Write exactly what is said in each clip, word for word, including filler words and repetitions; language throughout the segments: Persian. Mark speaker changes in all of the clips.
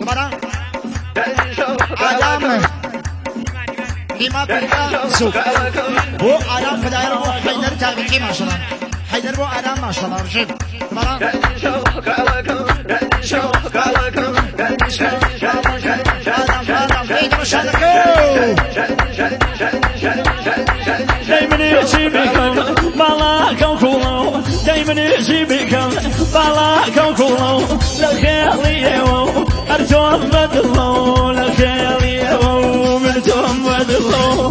Speaker 1: برا آدم لما بيرجع سوق هو آدم فداير هو حيدر تابعي ما شاء الله حيدر هو آدم ما شاء الله رشيد برا
Speaker 2: دايما يجيبكم بلاكم كلهم دايما يجيبكم بلاكم كلهم للخير يوم أرجوهم بدلوا للخير يوم أرجوهم بدلوا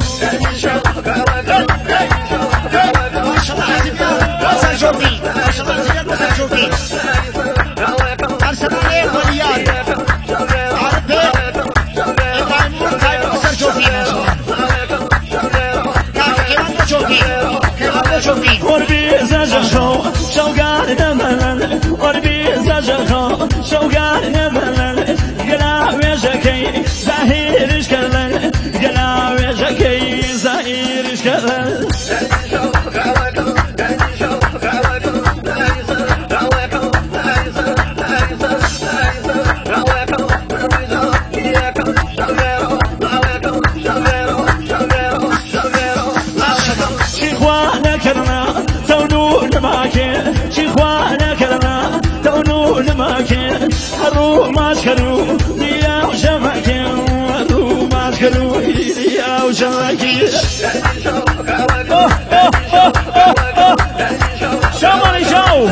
Speaker 1: ما شاء الله عزيزي وصل شوفي ما شاء الله عزيزي وصل شوفي أرسل عليه وليان عارف ايه إبراهيم مرتايم وصل شوفي ما شاء الله
Speaker 2: قربي زجخو شوقان نملل قربي زجخو شوقان نملل قلاوي جكي زهير اشكلل قلاوي جكي زهير اشكلل هرو ما شكرو ليا وشمكي هرو ما شكرو ليا وشمكي شمالي شو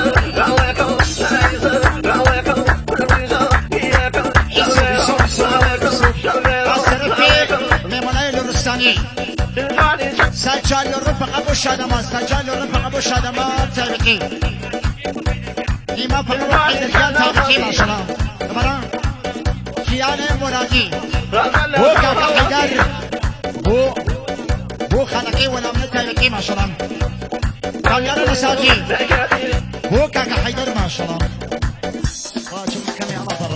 Speaker 2: سجل الرفق ابو الشادمات سجل الرفق ابو الشادمات تبكي لما فلو واحد الرجال تابعي ما شاء الله تمام كيانة مرادي هو كاكا حيدر هو هو خلقي ولا من تابعي ما شاء الله كيانة مساجي هو كاكا حيدر ما شاء الله واجب كم يا مطر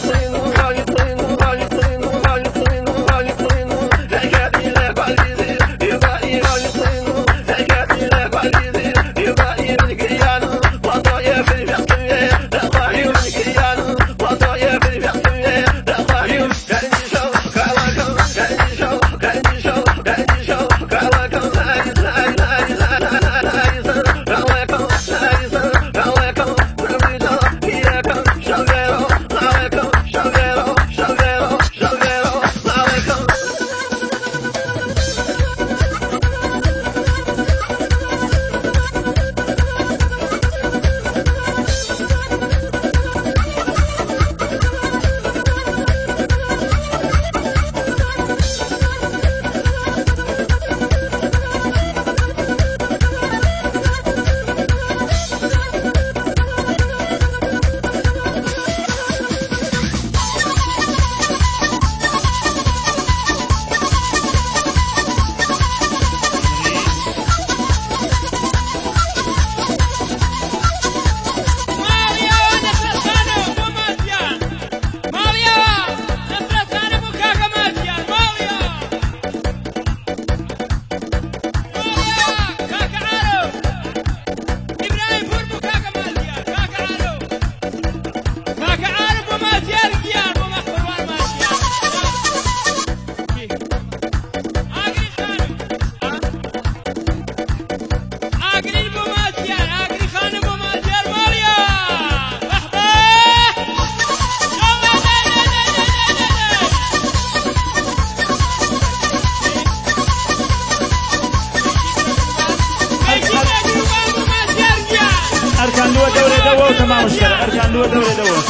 Speaker 2: أركان دوا دورة دوا وتمام مشكلة أركان دوا دورة دوا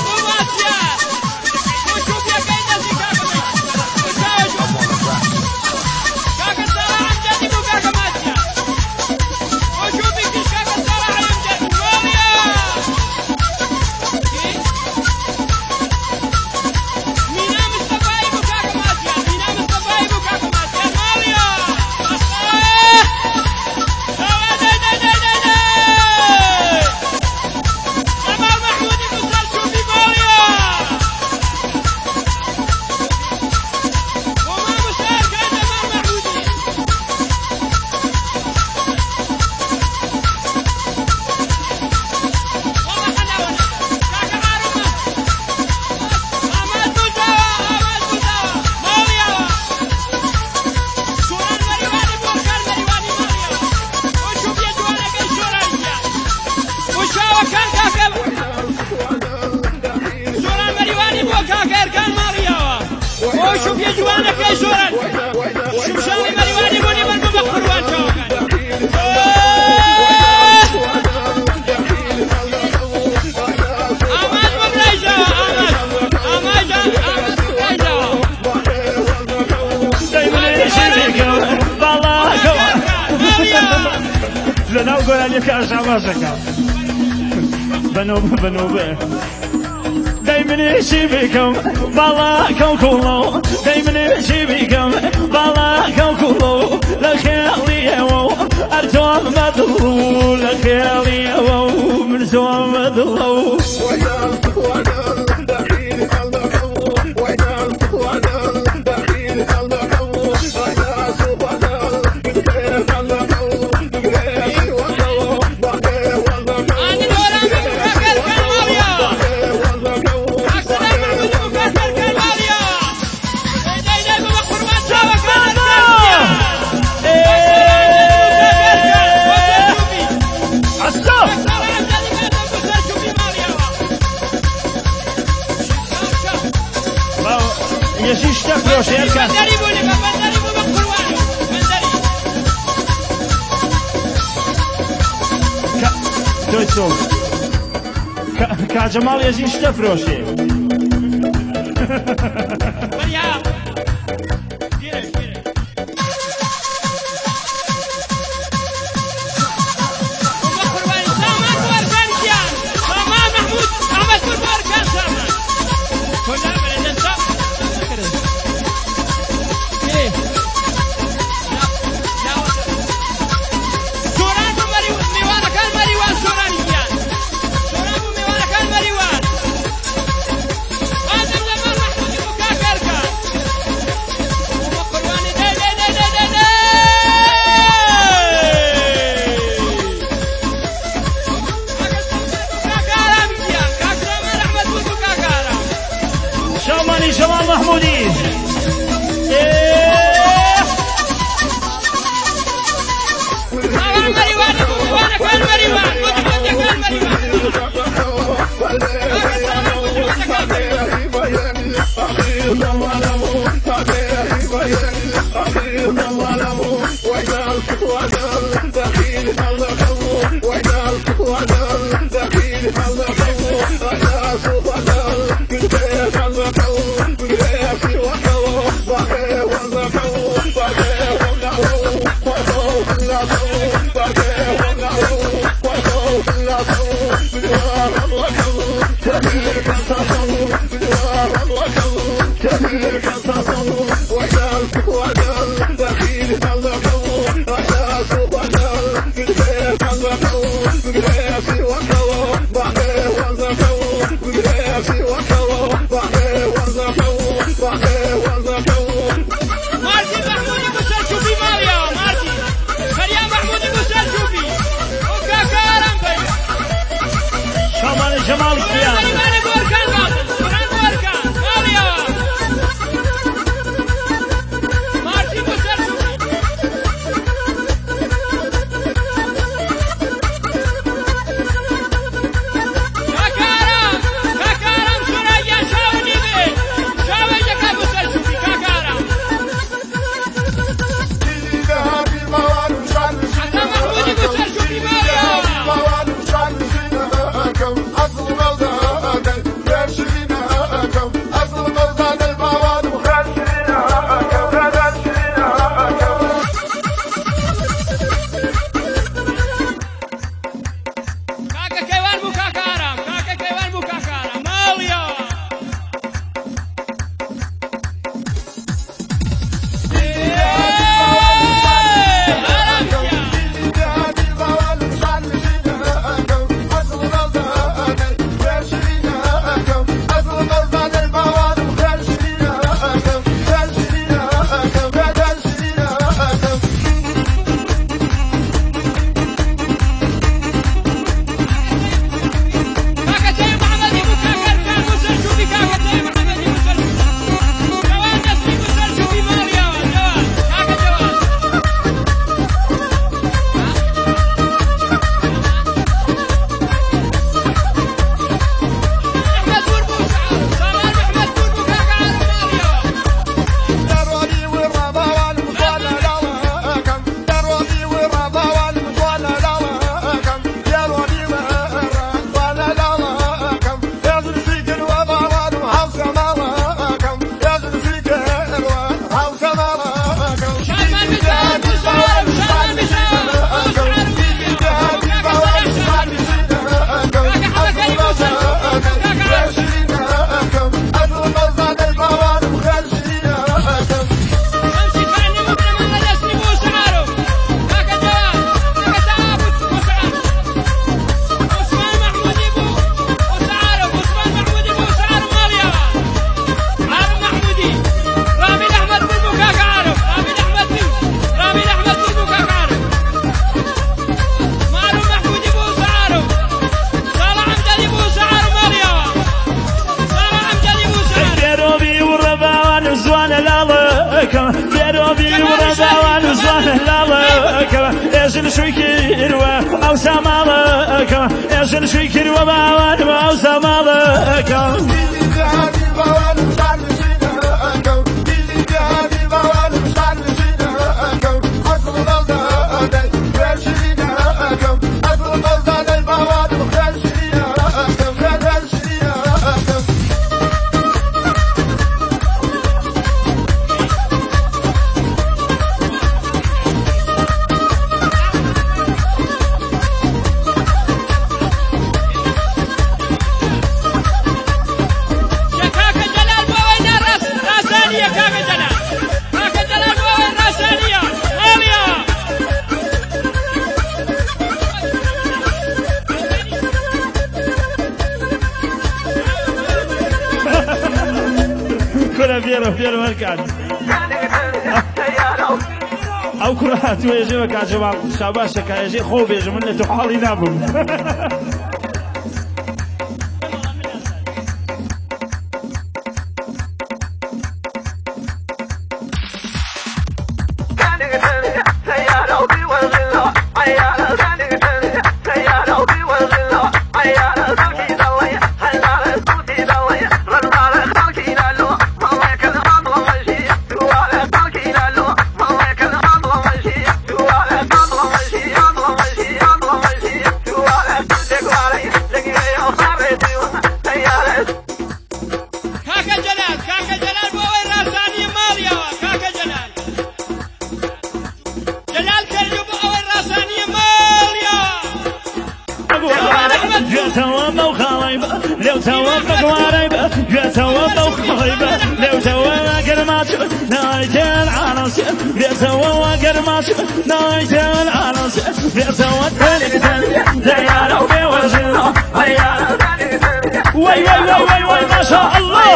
Speaker 3: مریوانی بۆ کاکەرکان ماڵیەوە بۆ شوفی جوانەکەی زۆرن شوشانی مریوانی بۆ نیبەر بۆ بە قوربان چاوەکان ئاماژ بۆ برایزەوە ئاماژ ئاماژ ئاماژ بۆ برایزەوە
Speaker 4: دەیمنێشی بێکەم باڵاکەوە لەناو گۆرانیەکە ئەژاماژەکە بەنۆبە بەنۆبە دەیمنێشی بێکەم باڵاکەم کوڵۆ دەیمنێشی بێکەم باڵاکەم کوڵۆ لە خێڵیەوە هەر تۆم بەدڵ لە خێڵیەوە من تۆم بەدڵە يجيش تفرش يركن
Speaker 3: بندري بولي بندري بو بقروانو بندري
Speaker 4: ك تويتو ك كجمال يجيش تفرش
Speaker 3: مريا ديرك ديرك بقرواني سامان وركان كيان سامان محمود احمد وركان سامان كلها بلدن سامان
Speaker 4: جمال محمودي جمال القيام مارتي شوي كيروا أو سمالك يجن شوي كيروا باوان أو سمالك فيرو فيرو مركز او كرهات ويجيبك يا جماعه شاباشك يا جي خوب يا جماعه تحالي نابم لو توفق واريبه يتوفق واريبه لو توفق الماتش نايت العناصر يتوفق الماتش نايت العناصر يتوفق ديانا وبوجهه وي وي وي وي وي ما شاء الله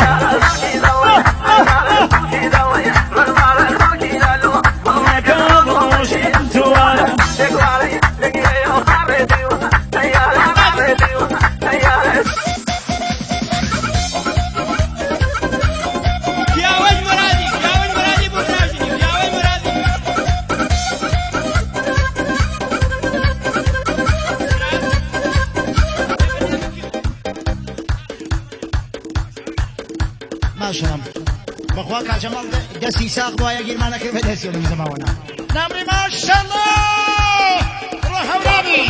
Speaker 2: ماشرم بخواك على جمال دسي ساق بوايا جيل معنا كيف دسي ولا مزماونا نمري ما شاء الله روح ورابي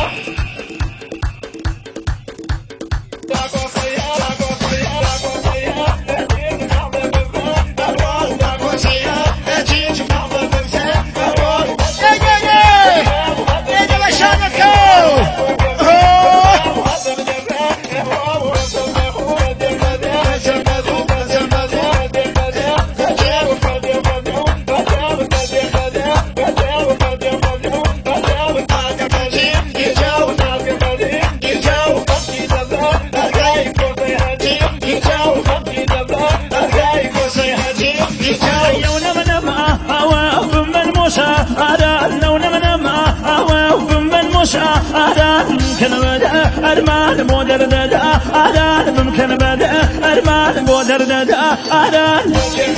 Speaker 2: ممكن بدأ أرمان مودر ددا أدان ممكن بدأ أرمان مودر ددا أدان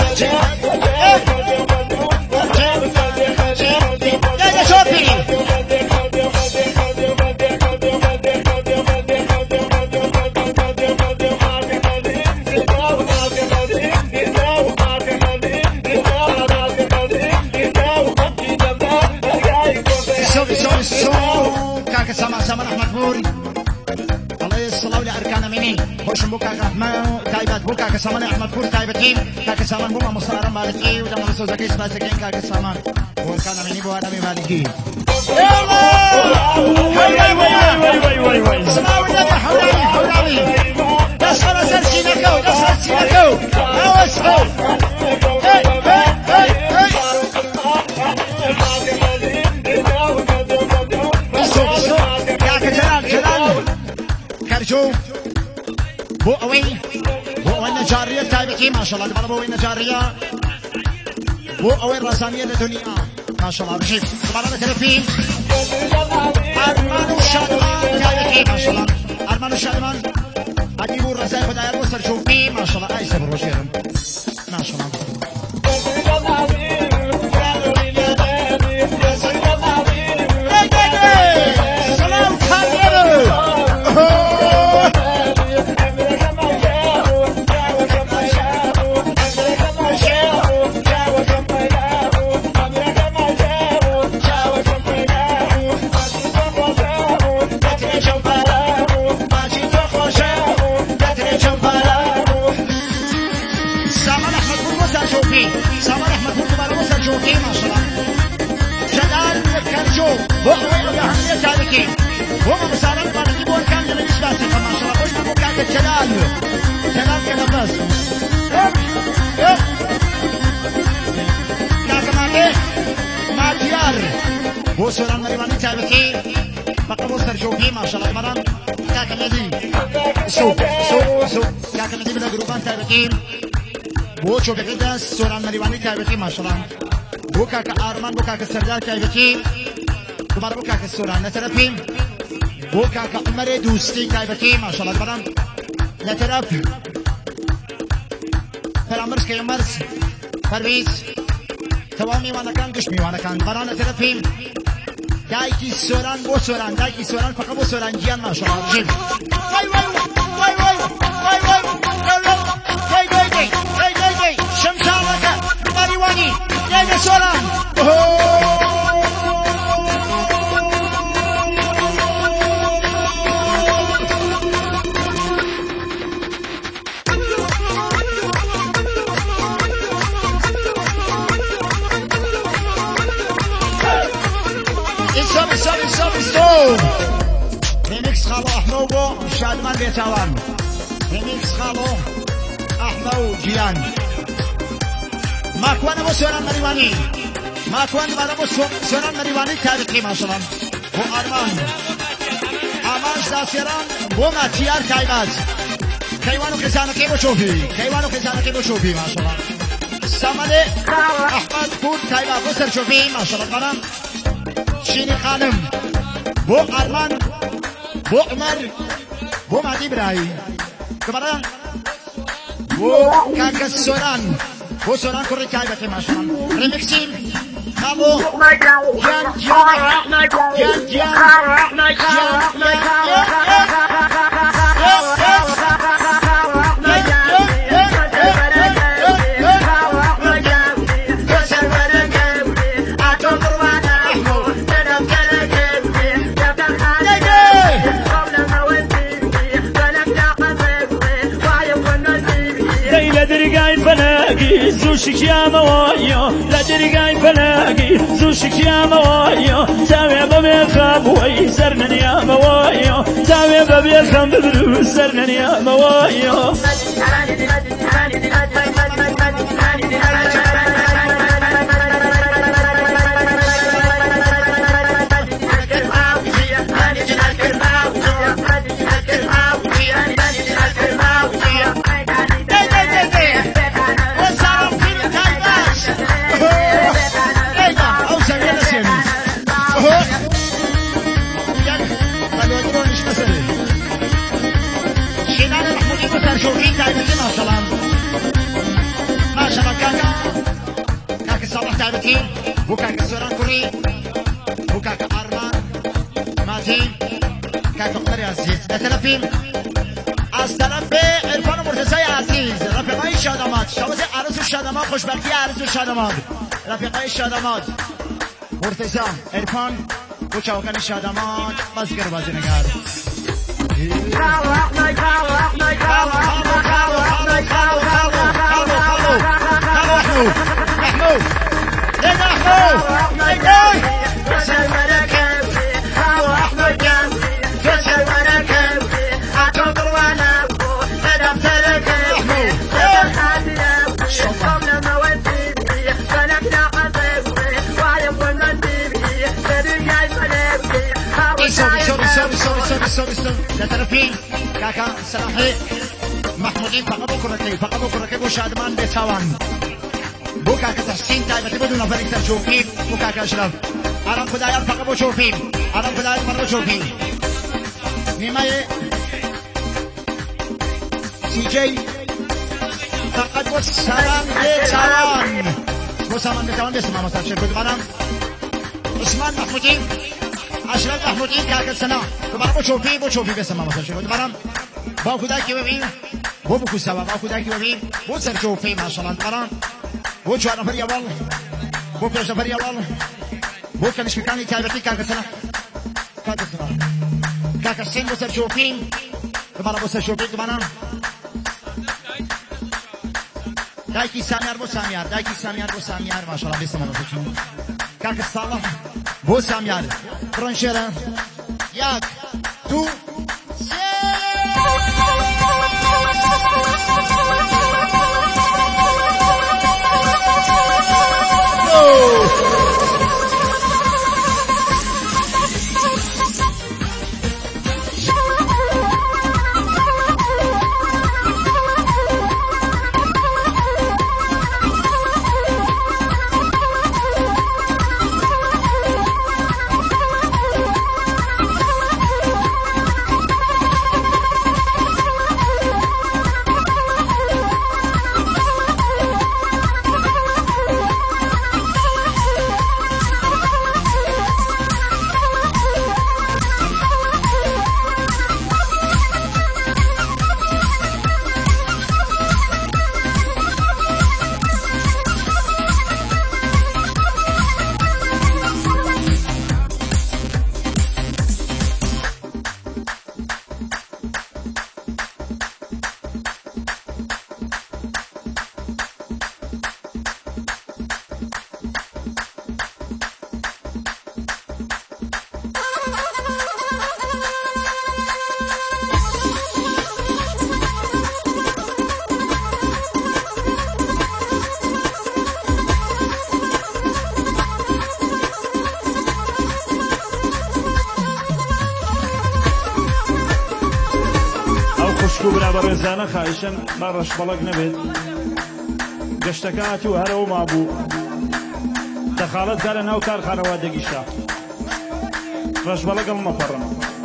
Speaker 2: يا شوبي سما سما أحمد بوري الله يصلوا لأركان مني خوش بوكا كمان تايبات بوكا كسمان أحمد بوري تايبتين كسمان بوما مصارا مالكي وجمال سوزكي سباسكين كسمان وأركان مني بوانا مالكي وي وي وي وي وي وي سماوي يا حولاني حولاني دسخنا سرسينكو دسخنا سرسينكو أو اسمو هاي هاي هاي كرجو بو اوي بو اوي النجارية تايبتي ما شاء الله بو اوي النجارية بو اوي الرسامية للدنيا ما شاء الله بشيك طبعا تلفين أرمان وشالمان تايبتي ما شاء الله أرمان وشالمان أجيبوا الرزاق وداير وصل شوفي ما شاء الله أي سبر وشيرم ما شاء الله سامان احمد بود وسر شوفی سامان احمد بود دوباره وسر شوفی ماشاءالله جلال کنجو بخوی اهمیت تاریخی هم مسالم بارگی بول کم جلال نشباسی ماشاءالله خوش بگو که جلال جلال که نفس کاکماته مادیار بو سوران مریوانی تاریخی بقى وسر شوفی ماشاءالله مرام کاکمدی سو سو سو کاکمدی بلا گروبان تاریخی بو چو بقیده سوران مریوانی تاریخی ماشاءالله بو کاک آرمان بو کاک سردار تایبتی دوباره بو کاک سوران نطرفیم بو کاک عمر دوستی تایبتی ماشاءالله دوباره نطرف فرامرس که عمرس پرویز تمام میوانکان گوش میوانکان دوباره نطرفیم دایکی سوران بو سوران دایکی سوران فقط بو سوران جیان ماشاءالله رجیم وای وای وای وای وای وای وای وای وای وای وای وای شمشاوکه مریوانی یه سوران استوب استوب استوب استوب ريميكس خالو احمو بو شادمان بيتاوان ريميكس خالو احمو جيان ماكوان ابو سوران مریوانی ماكوان ابو سوران مریوانی تاریخی ماشاءالله بو آرمان آمان ساسیران بو ماتیار تایبات کیوانو کسانکی بو شوفی کیوانو کسانکی بو شوفی ماشاءالله سامده احمد بود تایبات بو سر شوفی ماشاءالله قرم شینی خانم بو آرمان بو عمر بو مادی برای دوباره بو کاک سوران بو سوران کری تایبتی ماشاءالله ریمیکسیم خالو جان جان جان جان زوشك يا موايا لا ترقاي فلاقي زوشك يا موايا تاوي بابي خاب وي سرنا يا موايا تاوي بابي خاب بدرو سرنا يا موايا شوفي تايبتي ما شاء الله ما شاء الله كاكا كاكا صالح تايبتي بو كاكا سوران كوري بو كاكا أرمان مازي كاكا قدر عزيز نتلفين از طرف عرفان مرتضی عزیز رفقای شادامات شباز عرض و شادامات خوشبختی عرض و شادامات رفقای شادامات مرتضی عرفان و چوکن شادامات بازگر بازی نگر خالو احمد خالو احمد خالو احمد خالو احمد خالو خالو خالو خالو خالو محمود محمود لنا محمود لنا وسل مركب خالو احمد جنبي وسل مركب اعتبر وانا مدام تركب محمود قبل ما وديني فلكنا حبيبي وعلم ونبيبي فريقي فريقي سوري سوري سوري سوري سوري سوري سوري لا ترفين كاكا سلاحي محمودين فقط بكرتي فقط بكرتي بو شادمان بيتاوان بو كاكا تحسين تايبتي بدون فريق تشوفين بو كاكا اشرف ارام خدايا فقط بو شوفين ارام خدايا مرة شوفين نيماي سي جي فقط بو سلام بيتاوان بو سلام بيتاوان بيسمع مثلا شركة غنم عثمان محمودين اشرف محمودی کاکا سنا دوباره بو چوپی بو چوپی بسما مثلا شروع دوباره با خدا کی ببین بو بو سبب با خدا کی ببین بو سر چوپی ماشاءالله دوباره بو چهار نفر اول بو پنج نفر اول بو کنش میکنی تایبتی کاکا سنا کاکا سنا کاکا سن بو سر چوپی دوباره بو سر چوپی دوباره دایکی سامیار بۆ سامیار دایکی سامیار بۆ سامیار ماشەڵڵا بێسەمە بچین کاکە ساڵح بۆ سامیار بڕۆن شێرە یاک دوو سێ
Speaker 4: بەڕێزانە خایشن بە ڕەشبەڵەک نەبێت گەشتەکەاتی و هەرەوە مابوو دەخالەتکە لە ناو کارخانەوە دەگیشتا ڕەشبەڵەگەڵ مەپەڕن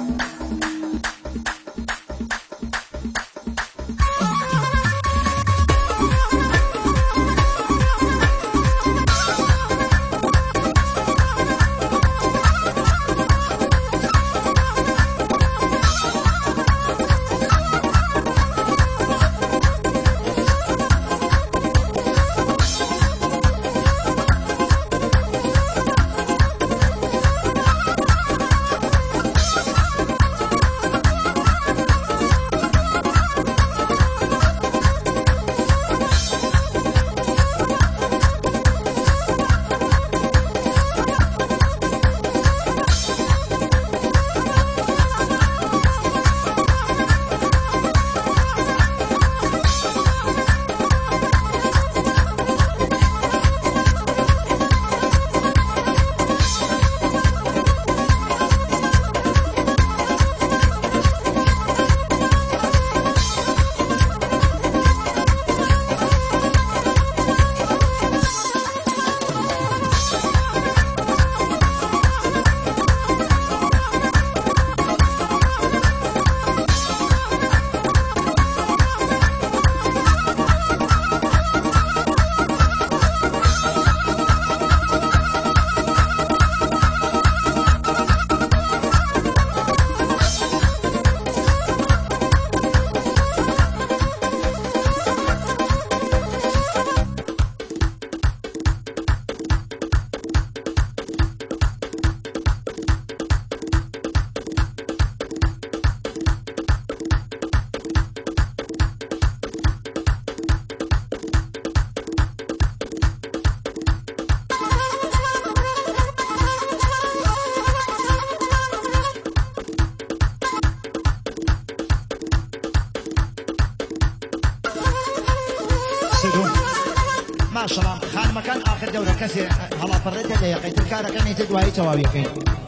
Speaker 2: ماشەڵڵا خانمەکان ئاخر دەورە کەسێ هەڵاپەڕێتە لە یەقەیتر کارەکە نێتە دوایی تەواویەکەی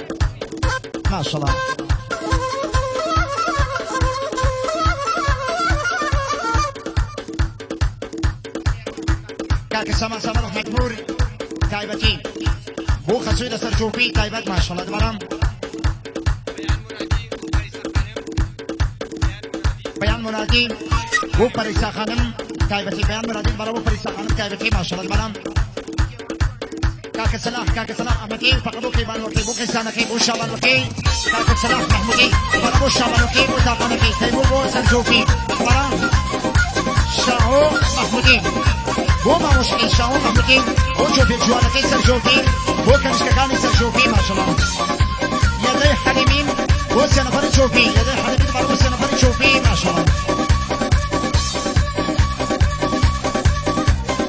Speaker 2: ماشەڵڵا کاکە سەما سەمەڕ مەجبور تایبەتی بۆ خەسووی لەسەر جووپی تایبەت ماشەڵڵا دەبەڕام بەیان منادی بۆ پەریسا خانم تایبەتی بەیان منادی بەڕە بۆ پەریسا خانم تایبەتی ماشەڵڵا دەبەڕام کاکە سەلاح کاکە سەلاح ئەحمەدی فەقەت بۆ کەیبانوەکەی بۆ قەیسانەکەی بۆ شابانوەکەی کاکە سەلاح مەحموودی بەڕە بۆ شابانوەکەی بۆ تاقانەکەی کەی بۆ بۆ سەر جووپی بەڕام شاهۆ مەحموودی بۆ مامۆشکی شاهۆ مەحموودی بۆ جۆپی جوانەکەی سەر جووپی بۆ کەنیشکەکانی سەر جووپی ماشەڵڵا یەدەی حەلیمین بۆ سێ نەفەری جووپی یەدەی حەلیمین بەڕە بۆ سێ نەفەری جووپی ماشەڵڵا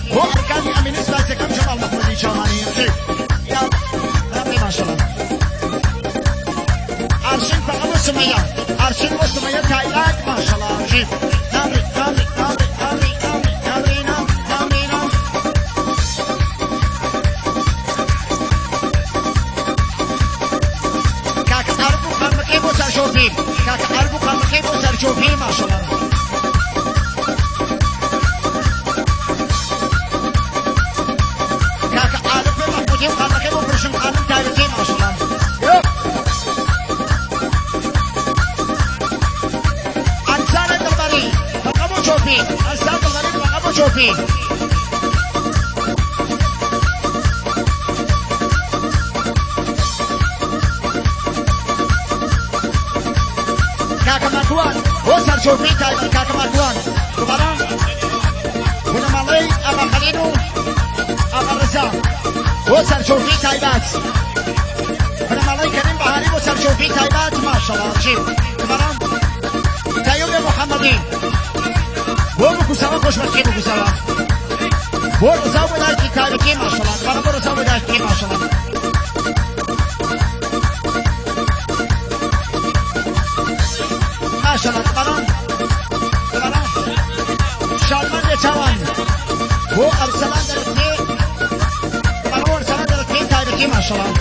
Speaker 2: هو أركان أمين إسماعيل كم جمال محمودي شاماني يا ربي ما شاء الله عرشين فقط سمية عرشين وسمية تايلات ما شاء الله جيب نامري نامري نامري نامري نامري نامري نامري نامري كاك أربو قام كيبو سرشوفين كاك أربو قام كيبو سرشوفين ما شاء الله كاك أربو محمودي قام كيبو برشم قانون تاريخي ما شاء الله شوفي أستاذ الغريب وأبو شوفي كاكا مكوان وصل شوفي تايبر كاكا مكوان كبران هنا مالي أبا خلينو أبا رزا وصل شوفي تايبات هنا مالي كريم بحاري وصل شوفي تايبات ما شاء الله جيب كبران تايوب محمدين بو بكو سوا خوش بخی بکو سوا بو رضا بدار کی تاریکی ماشاءالله دوباره بو رضا بدار کی ماشاءالله ماشاءالله دوباره دوباره شادمان چوان بو ارسلان درکی دوباره بو ارسلان درکی تاریکی ماشاءالله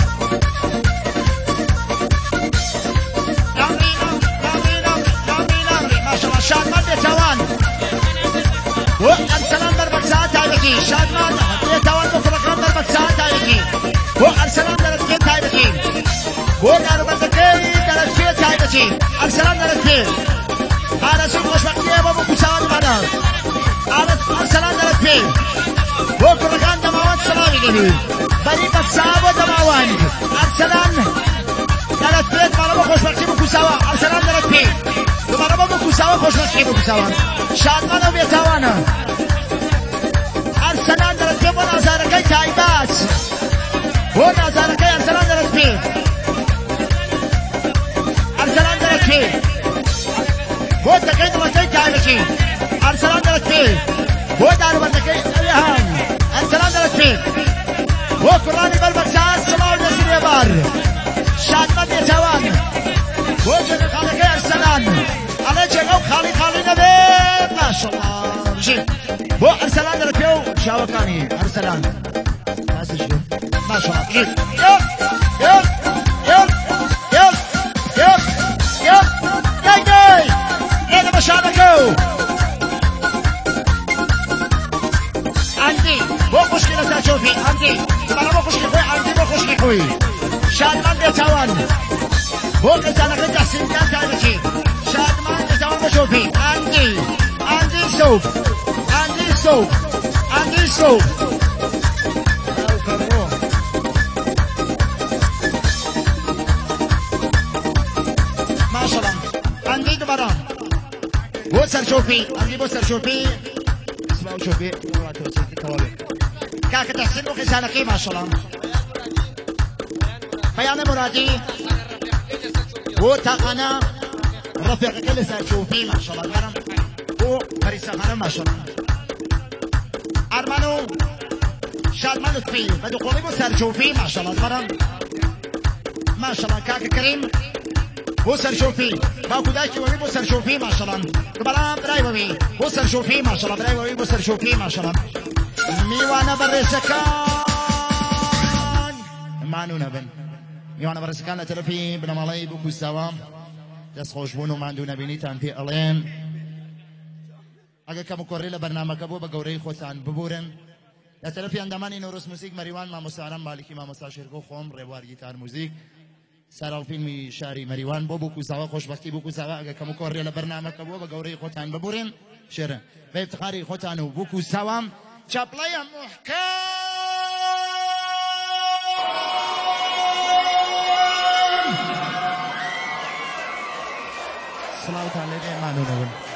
Speaker 2: نامری نامری نامری نامری ماشاءالله شادمان چوان و ارسلان در بکسات تایبکی شادمان یه توان مفرقان در بکسات تایبکی و ارسلان در اتکی تایبکی و ناربندکی در اتکی تایبکی ارسلان در اتکی آرسول خوشبختیه و بکسات مانا ارسلان در اتکی و کرگان دماوان سلامی گلی بری بکسات و دماوان ارسلان در اتکی مالا خوشبختی بکسات ارسلان در اتکی دوباره با بکسات خوشبختی بکسات شادمان و بیتوانا ارسلان درت بی و نازارکی تایبات و نازارکی ارسلان درت بی ارسلان درت بی و تکی دومتی تایبکی ارسلان درت بی و دارو بندکی ایهان ارسلان درت بی و قرآنی بالبکسات سلاو نسیری بار شادمان بیتوان و جگه خالکی ارسلان على جگه خالی خالی نبی ماشاءالله جي بو ارسلان درت بيو شاوكاني ارسلان ناس شو ما شاء الله جي يب يب يب يب يب يب جاي جاي انا بشاركو عندي بو مشكلة تشوفي عندي انا بو مشكلة خوي عندي بو مشكلة خوي شادمان بيتوان بو كزانا كنت احسن كان تاريخي شادمان بيتوان بشوفي عندي عندي سوق عندي سوق عندي سوق ما شاء الله عندي دوباره بوسر شوفي عندي بوسر شوفي اسمعوا شوفي كاك تحسين وخزانكي ما شاء الله بيان مرادي وتقنا رفيق كل سر شوفي ما شاء الله غرم وفريسة غرم ما شاء الله أرمانو شادمان لطفي بدو قولي بسر شوفي ما شاء الله غرم ما شاء الله كاك كريم بسر شوفي باكو داشي وبي بسر شوفي ما شاء الله دوباره براي وبي بسر شوفي ما شاء الله براي وبي بسر شوفي ما شاء الله ميوانا برسكان معنو نبن ميوانا برسكان لتلفي بنمالي بكو سوا دست خوشبونو ماندو نبینیتان پی الان اگه کمو کوری لبرنامه کبو با گوری خوتان ببورن در طرفی اندامانی نوروس موسیق مریوان ما مستعرم بالکی ما مستعشرگو خوم روار گیتار موزیک سرال فیلمی شاری مریوان بو بکو سوا خوشبختی بکو سوا اگه کمو کوری لبرنامه کبو با گوری خوتان ببورن شرن به افتخاری خوتانو بکو سوا چپلای محکم صلاة عليه معنونه